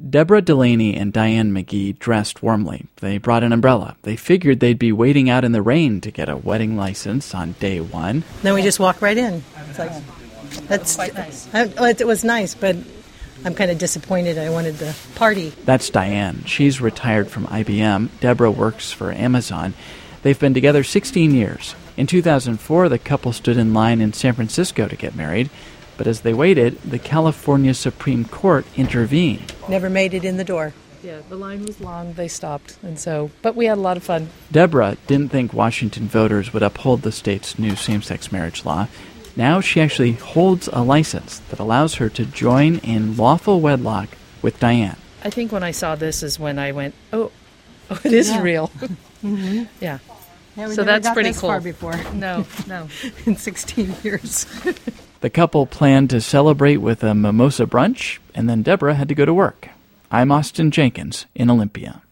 Deborah Delaney and Diane McGee dressed warmly. They brought an umbrella. They figured they'd be waiting out in the rain to get a wedding license on day one. Then we just walk right in. It's like, that's quite nice. It was nice, but I'm kind of disappointed. I wanted the party. That's Diane. She's retired from IBM. Deborah works for Amazon. They've been together 16 years. In 2004, the couple stood in line in San Francisco to get married. But as they waited, the California Supreme Court intervened. Never made it in the door. Yeah, the line was long. They stopped. But we had a lot of fun. Deborah didn't think Washington voters would uphold the state's new same-sex marriage law. Now she actually holds a license that allows her to join in lawful wedlock with Diane. I think when I saw this is when I went, oh it is real. Mm-hmm. Yeah. Yeah, so that's pretty cool. Far before. No. In 16 years. The couple planned to celebrate with a mimosa brunch, and then Deborah had to go to work. I'm Austin Jenkins in Olympia.